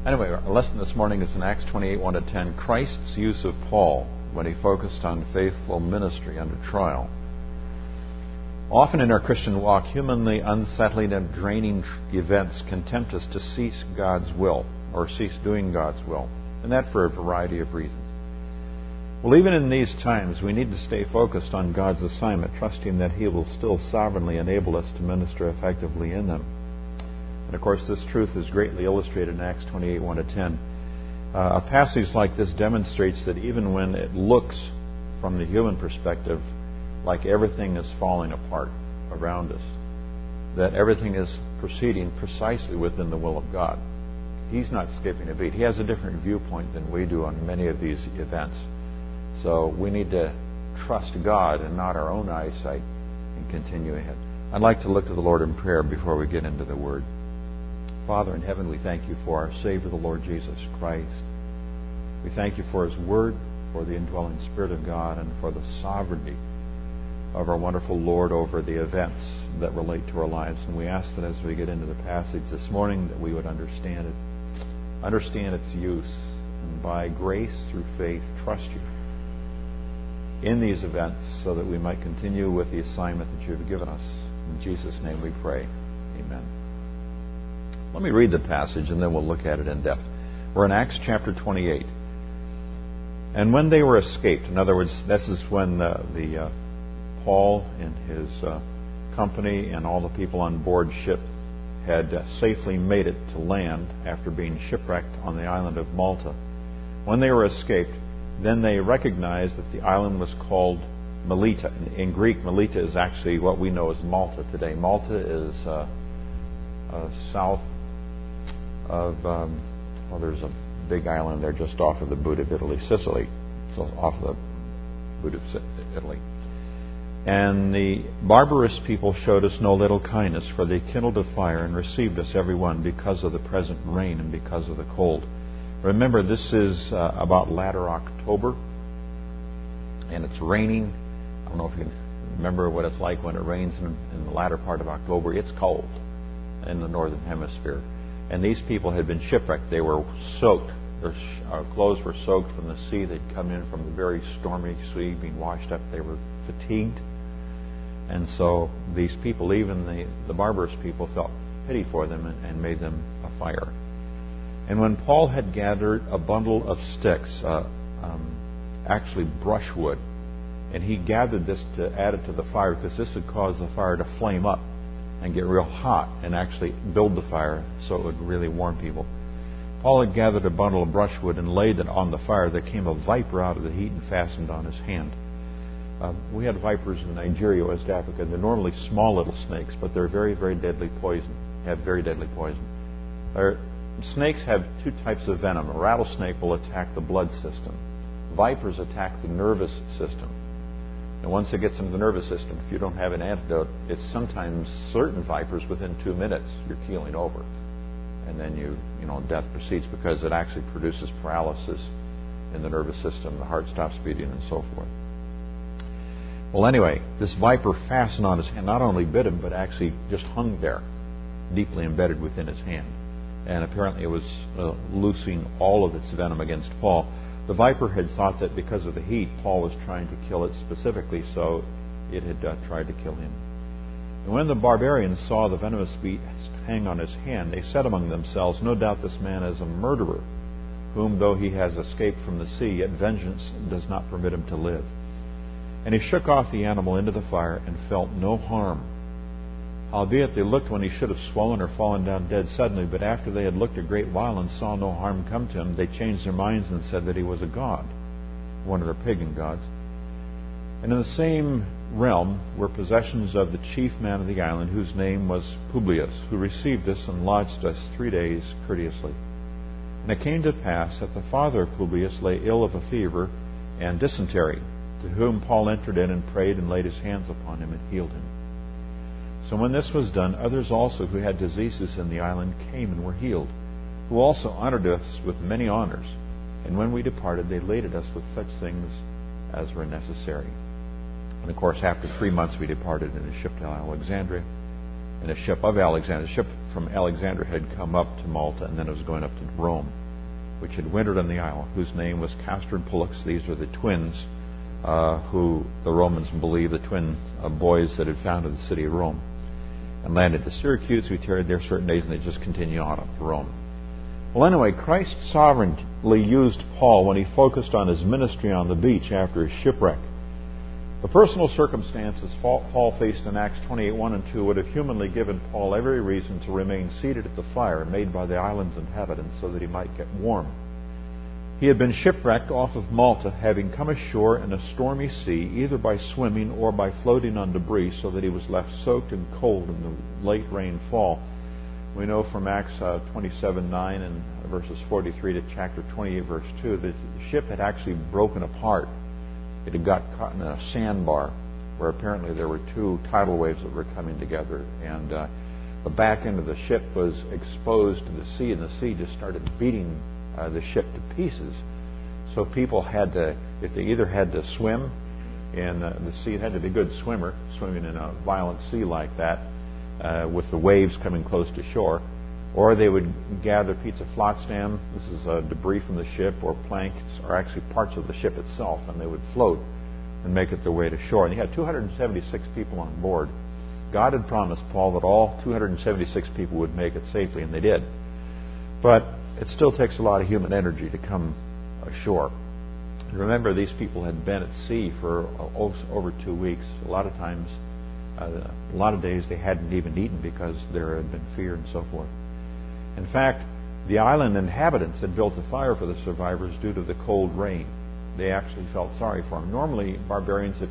Anyway, our lesson this morning is in Acts 28, 1-10, Christ's use of Paul when he focused on faithful ministry under trial. Often in our Christian walk, humanly unsettling and draining events can tempt us to cease God's will or cease doing God's will, and that for a variety of reasons. Well, even in these times, we need to stay focused on God's assignment, trusting that He will still sovereignly enable us to minister effectively in them. And of course, this truth is greatly illustrated in Acts 28, 1-10. A passage like this demonstrates that even when it looks, from the human perspective, like everything is falling apart around us, that everything is proceeding precisely within the will of God. He's not skipping a beat. He has a different viewpoint than we do on many of these events. So we need to trust God and not our own eyesight and continue ahead. I'd like to look to the Lord in prayer before we get into the Word. Father in heaven, we thank you for our Savior, the Lord Jesus Christ. We thank you for His Word, for the indwelling Spirit of God, and for the sovereignty of our wonderful Lord over the events that relate to our lives. And we ask that as we get into the passage this morning, that we would understand it, understand its use, and by grace through faith, trust you in these events so that we might continue with the assignment that you have given us. In Jesus' name we pray. Amen. Let me read the passage and then we'll look at it in depth. We're in Acts chapter 28. And when they were escaped, in other words, this is when Paul and his company and all the people on board ship had safely made it to land after being shipwrecked on the island of Malta. When they were escaped, then they recognized that the island was called Melita. In Greek, Melita is actually what we know as Malta today. Malta is south of, there's a big island there just off of the boot of Italy, Sicily. So off the boot of Italy. And the barbarous people showed us no little kindness, for they kindled a fire and received us every one because of the present rain and because of the cold. Remember, this is about latter October, and it's raining. I don't know if you can remember what it's like when it rains in the latter part of October. It's cold in the northern hemisphere. And these people had been shipwrecked. They were soaked. Their clothes were soaked from the sea. They'd come in from the very stormy sea, being washed up. They were fatigued. And so these people, even the barbarous people, felt pity for them and made them a fire. And when Paul had gathered a bundle of sticks, actually brushwood, and he gathered this to add it to the fire because this would cause the fire to flame up and get real hot and actually build the fire so it would really warm people. Paul had gathered a bundle of brushwood and laid it on the fire. There came a viper out of the heat and fastened on his hand. We had vipers in Nigeria, West Africa. They're normally small little snakes, but they're very, very deadly poison. Have very deadly poison. Snakes have two types of venom. A rattlesnake will attack the blood system. Vipers attack the nervous system. And once it gets into the nervous system, if you don't have an antidote, it's sometimes certain vipers within 2 minutes you're keeling over. And then death proceeds because it actually produces paralysis in the nervous system. The heart stops beating and so forth. Well, anyway, this viper fastened on his hand, not only bit him, but actually just hung there, deeply embedded within his hand. And apparently it was loosing all of its venom against Paul. The viper had thought that because of the heat, Paul was trying to kill it specifically, so it had tried to kill him. And when the barbarians saw the venomous beast hang on his hand, they said among themselves, "No doubt this man is a murderer, whom though he has escaped from the sea, yet vengeance does not permit him to live." And he shook off the animal into the fire and felt no harm. Howbeit they looked when he should have swollen or fallen down dead suddenly, but after they had looked a great while and saw no harm come to him, they changed their minds and said that he was a god, one of their pagan gods. And in the same realm were possessions of the chief man of the island, whose name was Publius, who received us and lodged us 3 days courteously. And it came to pass that the father of Publius lay ill of a fever and dysentery, to whom Paul entered in and prayed and laid his hands upon him and healed him. So when this was done, others also who had diseases in the island came and were healed, who also honored us with many honors. And when we departed, they laded us with such things as were necessary. And of course, after 3 months, we departed in a ship to Alexandria, in a ship of Alexandria. The ship from Alexandria had come up to Malta, and then it was going up to Rome, which had wintered on the island, whose name was Castor and Pollux. These are the twins who the Romans believed, the twin boys that had founded the city of Rome, and landed at Syracuse. We tarried there certain days, and they just continued on up to Rome. Well, anyway, Christ sovereignly used Paul when he focused on his ministry on the beach after his shipwreck. The personal circumstances Paul faced in Acts 28:1 and 2 would have humanly given Paul every reason to remain seated at the fire made by the island's inhabitants so that he might get warm. He had been shipwrecked off of Malta, having come ashore in a stormy sea, either by swimming or by floating on debris, so that he was left soaked and cold in the late rainfall. We know from Acts 27:9 and verses 43 to chapter 28, verse 2, that the ship had actually broken apart. It had got caught in a sandbar where apparently there were two tidal waves that were coming together, and the back end of the ship was exposed to the sea, and the sea just started beating the ship to pieces. So people had to, if they either had to swim in the sea, it had to be a good swimmer, swimming in a violent sea like that, with the waves coming close to shore, or they would gather pieces of flotsam, this is debris from the ship, or planks, or actually parts of the ship itself, and they would float and make it their way to shore. And you had 276 people on board. God had promised Paul that all 276 people would make it safely, and they did. But it still takes a lot of human energy to come ashore. Remember, these people had been at sea for over 2 weeks. A lot of times, a lot of days they hadn't even eaten because there had been fear and so forth. In fact, the island inhabitants had built a fire for the survivors due to the cold rain. They actually felt sorry for them. Normally, barbarians, if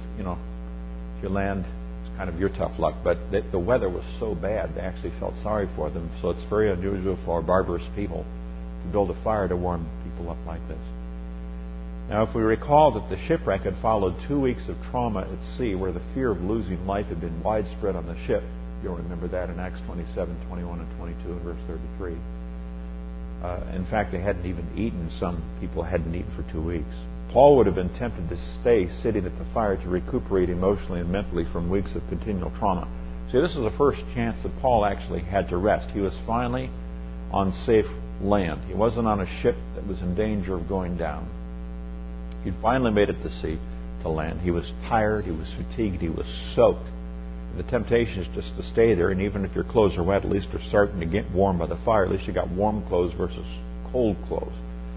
you land, it's kind of your tough luck. But the weather was so bad, they actually felt sorry for them. So it's very unusual for barbarous people to build a fire to warm people up like this. Now, if we recall that the shipwreck had followed 2 weeks of trauma at sea, where the fear of losing life had been widespread on the ship, you'll remember that in Acts 27:21 and 22 and verse 33. In fact, they hadn't even eaten. Some people hadn't eaten for 2 weeks. Paul would have been tempted to stay sitting at the fire to recuperate emotionally and mentally from weeks of continual trauma. See, this is the first chance that Paul actually had to rest. He was finally on safe land. He wasn't on a ship that was in danger of going down. He'd finally made it to land. He was tired, he was fatigued, he was soaked. The temptation is just to stay there, and even if your clothes are wet, at least they're starting to get warm by the fire. At least you got warm clothes versus cold clothes.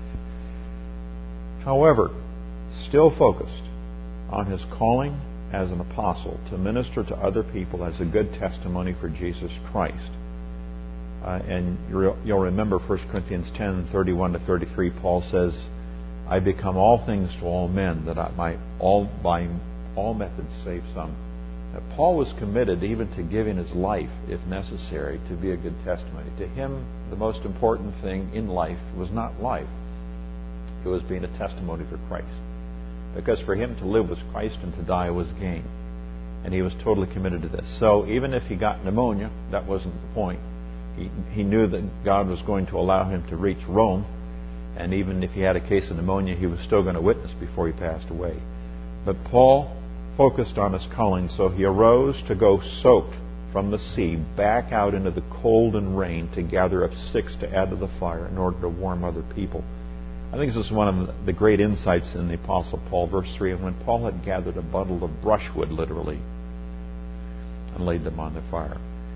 However, still focused on his calling as an apostle to minister to other people as a good testimony for Jesus Christ. And you'll remember 1 Corinthians 10:31 to 33, Paul says, I become all things to all men, that I might by all methods save some. Now, Paul was committed even to giving his life, if necessary, to be a good testimony. To him, the most important thing in life was not life. It was being a testimony for Christ. Because for him to live was Christ and to die was gain. And he was totally committed to this. So even if he got pneumonia, that wasn't the point. He knew that God was going to allow him to reach Rome. And even if he had a case of pneumonia, he was still going to witness before he passed away. But Paul focused on his calling, so he arose to go soaked from the sea back out into the cold and rain to gather up sticks to add to the fire in order to warm other people. I think this is one of the great insights in the Apostle Paul. Verse 3, and when Paul had gathered a bundle of brushwood, literally, and laid them on the fire,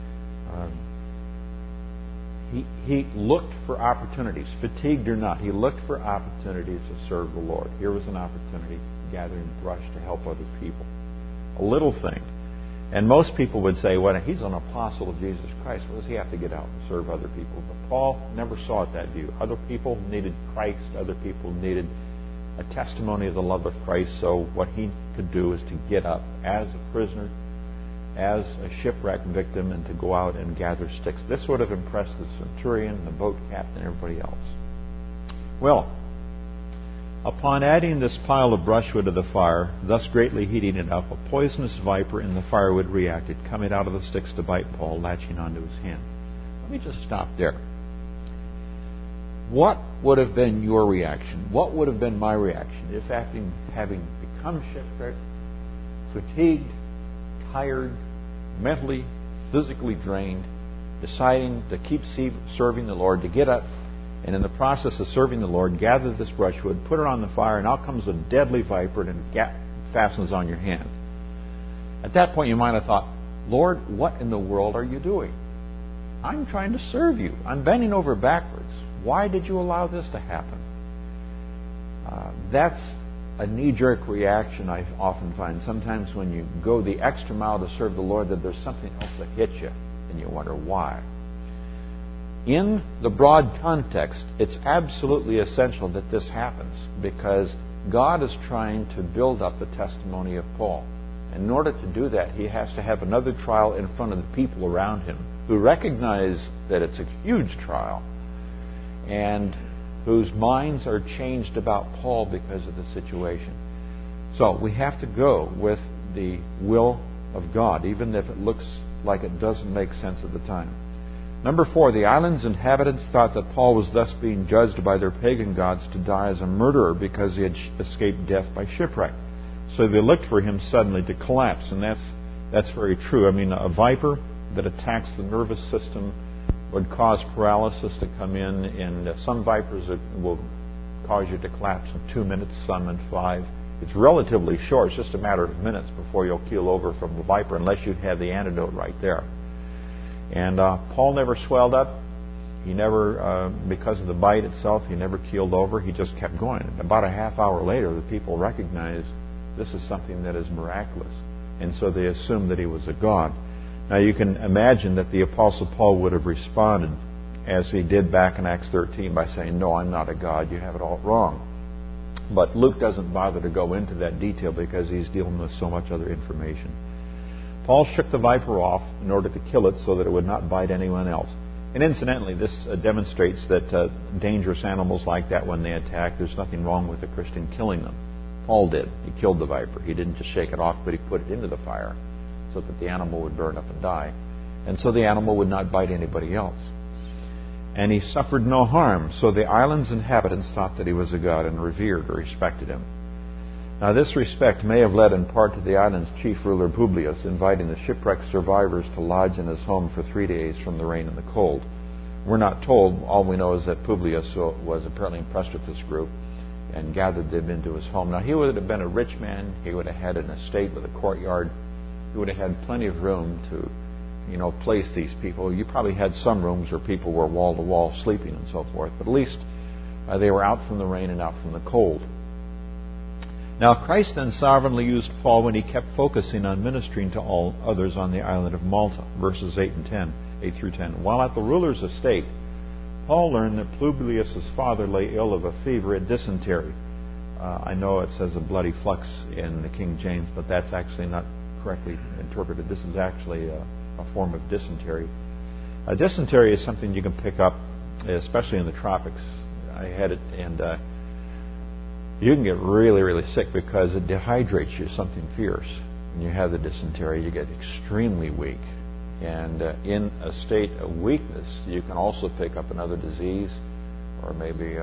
he looked for opportunities, fatigued or not. He looked for opportunities to serve the Lord. Here was an opportunity, gathering brush to help other people. A little thing. And most people would say, well, he's an apostle of Jesus Christ. What does he have to get out and serve other people? But Paul never saw it that view. Other people needed Christ. Other people needed a testimony of the love of Christ. So what he could do is to get up as a prisoner, as a shipwreck victim, and to go out and gather sticks. This would have impressed the centurion, the boat captain, and everybody else. Well, upon adding this pile of brushwood to the fire, thus greatly heating it up, a poisonous viper in the firewood reacted, coming out of the sticks to bite Paul, latching onto his hand. Let me just stop there. What would have been your reaction? What would have been my reaction if, after having become shipwrecked, fatigued, tired, mentally, physically drained, deciding to keep serving the Lord, to get up, and in the process of serving the Lord, gather this brushwood, put it on the fire, and out comes a deadly viper and fastens on your hand. At that point, you might have thought, Lord, what in the world are you doing? I'm trying to serve you. I'm bending over backwards. Why did you allow this to happen? That's a knee-jerk reaction I often find. Sometimes when you go the extra mile to serve the Lord, that there's something else that hits you, and you wonder why. In the broad context, it's absolutely essential that this happens, because God is trying to build up the testimony of Paul. And in order to do that, he has to have another trial in front of the people around him who recognize that it's a huge trial and whose minds are changed about Paul because of the situation. So we have to go with the will of God, even if it looks like it doesn't make sense at the time. Number 4, the island's inhabitants thought that Paul was thus being judged by their pagan gods to die as a murderer because he had escaped death by shipwreck. So they looked for him suddenly to collapse, and that's very true. I mean, a viper that attacks the nervous system would cause paralysis to come in, and some vipers will cause you to collapse in 2 minutes, some in 5. It's relatively short. It's just a matter of minutes before you'll keel over from the viper, unless you have the antidote right there. And Paul never swelled up. He never, because of the bite itself, he never keeled over. He just kept going. And about a half hour later, the people recognized this is something that is miraculous. And so they assumed that he was a god. Now you can imagine that the Apostle Paul would have responded as he did back in Acts 13 by saying, "No, I'm not a god. You have it all wrong." But Luke doesn't bother to go into that detail because he's dealing with so much other information. Paul shook the viper off in order to kill it so that it would not bite anyone else. And incidentally, this demonstrates that dangerous animals like that, when they attack, there's nothing wrong with a Christian killing them. Paul did. He killed the viper. He didn't just shake it off, but he put it into the fire so that the animal would burn up and die. And so the animal would not bite anybody else. And he suffered no harm. So the island's inhabitants thought that he was a god and revered or respected him. Now, this respect may have led in part to the island's chief ruler, Publius, inviting the shipwrecked survivors to lodge in his home for 3 days from the rain and the cold. We're not told. All we know is that Publius was apparently impressed with this group and gathered them into his home. Now, he would have been a rich man. He would have had an estate with a courtyard. He would have had plenty of room to, place these people. You probably had some rooms where people were wall-to-wall sleeping and so forth, but at least they were out from the rain and out from the cold. Now, Christ then sovereignly used Paul when he kept focusing on ministering to all others on the island of Malta, verses 8 through 10. While at the ruler's estate, Paul learned that Publius' father lay ill of a fever and dysentery. I know it says a bloody flux in the King James, but that's actually not correctly interpreted. This is actually a form of dysentery. Dysentery is something you can pick up, especially in the tropics. I had it, and you can get really, really sick because it dehydrates you, something fierce. When you have the dysentery, you get extremely weak. And in a state of weakness, you can also pick up another disease, or maybe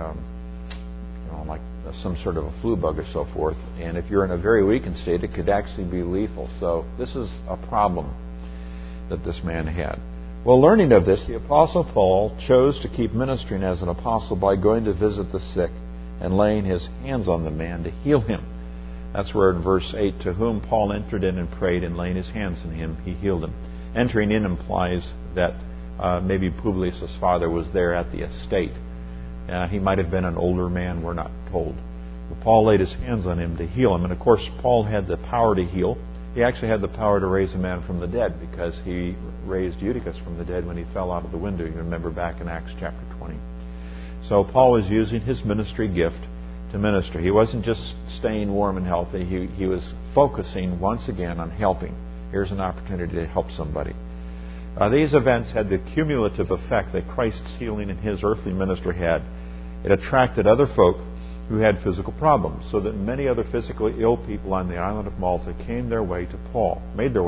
like some sort of a flu bug or so forth. And if you're in a very weakened state, it could actually be lethal. So this is a problem that this man had. Well, learning of this, the Apostle Paul chose to keep ministering as an apostle by going to visit the sick and laying his hands on the man to heal him. That's where in verse 8, to whom Paul entered in and prayed, and laying his hands on him, he healed him. Entering in implies that maybe Publius' father was there at the estate. He might have been an older man, we're not told. But Paul laid his hands on him to heal him. And of course, Paul had the power to heal. He actually had the power to raise a man from the dead, because he raised Eutychus from the dead when he fell out of the window. You remember back in Acts chapter 20. So Paul was using his ministry gift to minister. He wasn't just staying warm and healthy. He was focusing once again on helping. Here's an opportunity to help somebody. These events had the cumulative effect that Christ's healing in his earthly ministry had. It attracted other folk who had physical problems, so that many other physically ill people on the island of Malta made their way to Paul,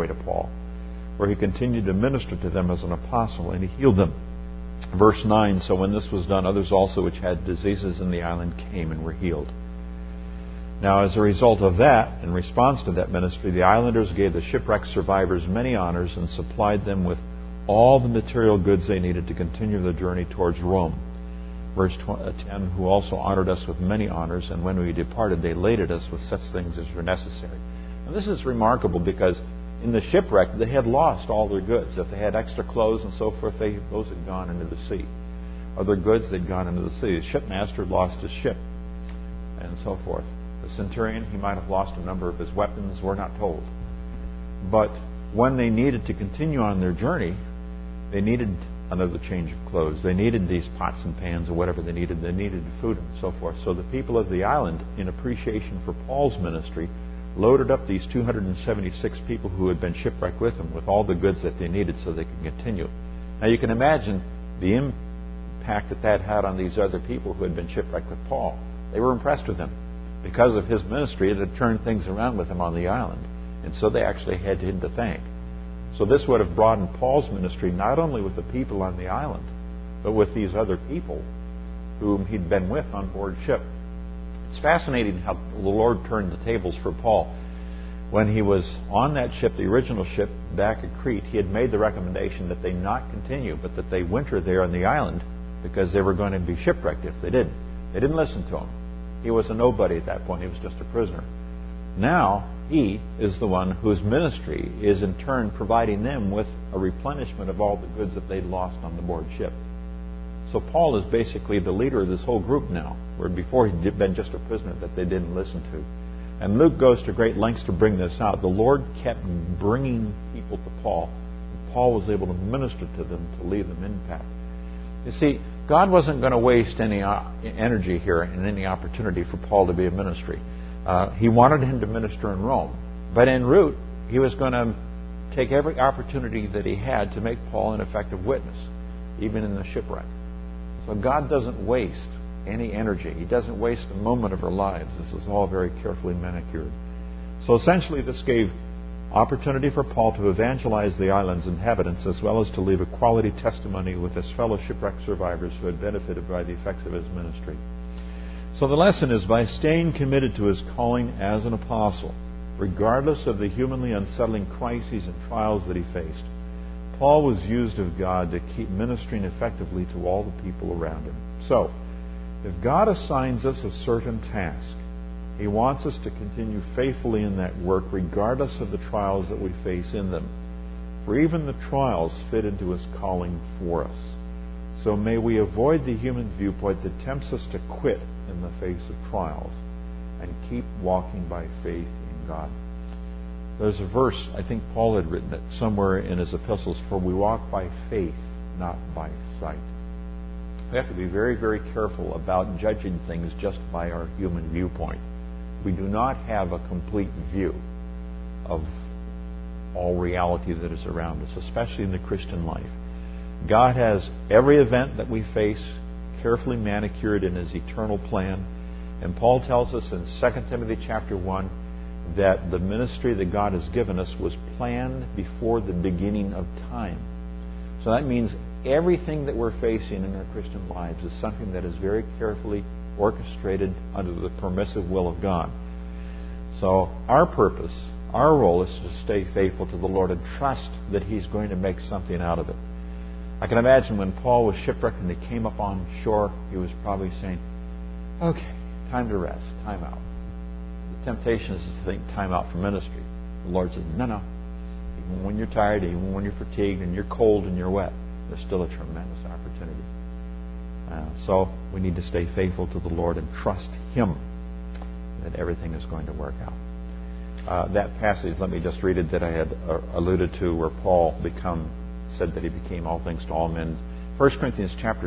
where he continued to minister to them as an apostle, and he healed them. Verse 9, so when this was done, others also which had diseases in the island came and were healed. Now, as a result of that, in response to that ministry, the islanders gave the shipwrecked survivors many honors and supplied them with all the material goods they needed to continue the journey towards Rome. Verse 10, who also honored us with many honors, and when we departed, they laded us with such things as were necessary. Now this is remarkable because in the shipwreck, they had lost all their goods. If they had extra clothes and so forth, those had gone into the sea. Other goods, they'd gone into the sea. The shipmaster had lost his ship, and so forth. The centurion, he might have lost a number of his weapons. We're not told. But when they needed to continue on their journey, they needed another change of clothes. They needed these pots and pans or whatever they needed. They needed food and so forth. So the people of the island, in appreciation for Paul's ministry, loaded up these 276 people who had been shipwrecked with him with all the goods that they needed so they could continue. Now you can imagine the impact that had on these other people who had been shipwrecked with Paul. They were impressed with him. Because of his ministry, it had turned things around with him on the island. And so they actually had him to thank. So this would have broadened Paul's ministry not only with the people on the island, but with these other people whom he'd been with on board ship. It's fascinating how the Lord turned the tables for Paul. When he was on that ship, the original ship, back at Crete, he had made the recommendation that they not continue, but that they winter there on the island because they were going to be shipwrecked if they didn't. They didn't listen to him. He was a nobody at that point. He was just a prisoner. Now, he is the one whose ministry is in turn providing them with a replenishment of all the goods that they'd lost on the board ship. So Paul is basically the leader of this whole group now, where before he'd been just a prisoner that they didn't listen to. And Luke goes to great lengths to bring this out. The Lord kept bringing people to Paul. And Paul was able to minister to them, to leave them impact. You see, God wasn't going to waste any energy here and any opportunity for Paul to be a ministry. He wanted him to minister in Rome. But en route, he was going to take every opportunity that he had to make Paul an effective witness, even in the shipwreck. So God doesn't waste any energy. He doesn't waste a moment of our lives. This is all very carefully manicured. So essentially, this gave opportunity for Paul to evangelize the island's inhabitants as well as to leave a quality testimony with his fellow shipwreck survivors who had benefited by the effects of his ministry. So the lesson is, by staying committed to his calling as an apostle, regardless of the humanly unsettling crises and trials that he faced, Paul was used of God to keep ministering effectively to all the people around him. So, if God assigns us a certain task, He wants us to continue faithfully in that work regardless of the trials that we face in them. For even the trials fit into His calling for us. So may we avoid the human viewpoint that tempts us to quit in the face of trials and keep walking by faith in God. There's a verse, I think Paul had written it somewhere in his epistles, for we walk by faith, not by sight. We have to be very, very careful about judging things just by our human viewpoint. We do not have a complete view of all reality that is around us, especially in the Christian life. God has every event that we face carefully manicured in His eternal plan. And Paul tells us in 2 Timothy chapter 1 that the ministry that God has given us was planned before the beginning of time. So that means everything that we're facing in our Christian lives is something that is very carefully orchestrated under the permissive will of God. So our purpose, our role is to stay faithful to the Lord and trust that He's going to make something out of it. I can imagine when Paul was shipwrecked and he came up on shore, he was probably saying, okay, time to rest, time out. The temptation is to think time out from ministry. The Lord says, no. Even when you're tired, even when you're fatigued and you're cold and you're wet, there's still a tremendous opportunity. So we need to stay faithful to the Lord and trust Him that everything is going to work out. That passage, let me just read it, that I had alluded to, where Paul said that he became all things to all men. 1 Corinthians chapter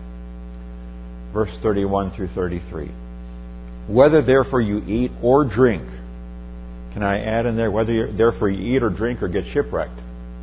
10, verse 31 through 33. Whether therefore you eat or drink, can I add in there, whether therefore you eat or drink or get shipwrecked,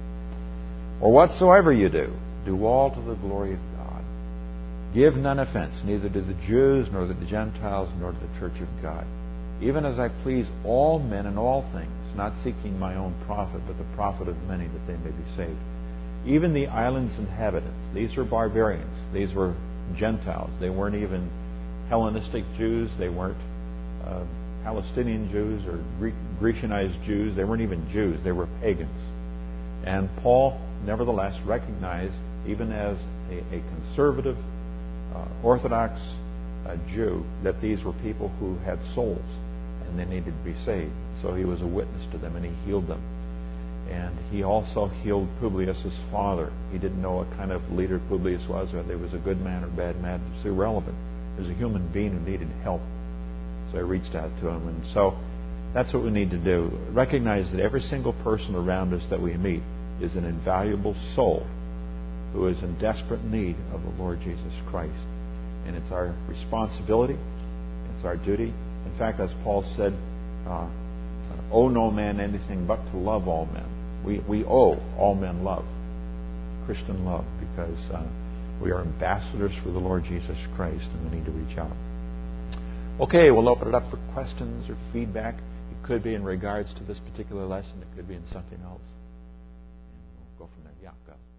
or whatsoever you do, do all to the glory of God. Give none offense, neither to the Jews, nor to the Gentiles, nor to the church of God. Even as I please all men in all things, not seeking my own profit, but the profit of many, that they may be saved. Even the island's inhabitants, these were barbarians, these were Gentiles. They weren't even Hellenistic Jews, they weren't Palestinian Jews or Grecianized Jews, they weren't even Jews, they were pagans. And Paul nevertheless recognize, even as a conservative, Orthodox Jew, that these were people who had souls and they needed to be saved. So he was a witness to them and he healed them. And he also healed Publius' father. He didn't know what kind of leader Publius was, whether he was a good man or bad man. It's irrelevant. He was a human being who needed help. So I reached out to him. And so that's what we need to do. Recognize that every single person around us that we meet is an invaluable soul who is in desperate need of the Lord Jesus Christ. And it's our responsibility. It's our duty. In fact, as Paul said, owe no man anything but to love all men. We owe all men love, Christian love, because we are ambassadors for the Lord Jesus Christ, and we need to reach out. Okay, we'll open it up for questions or feedback. It could be in regards to this particular lesson. It could be in something else. And we'll go from there. Yeah, go.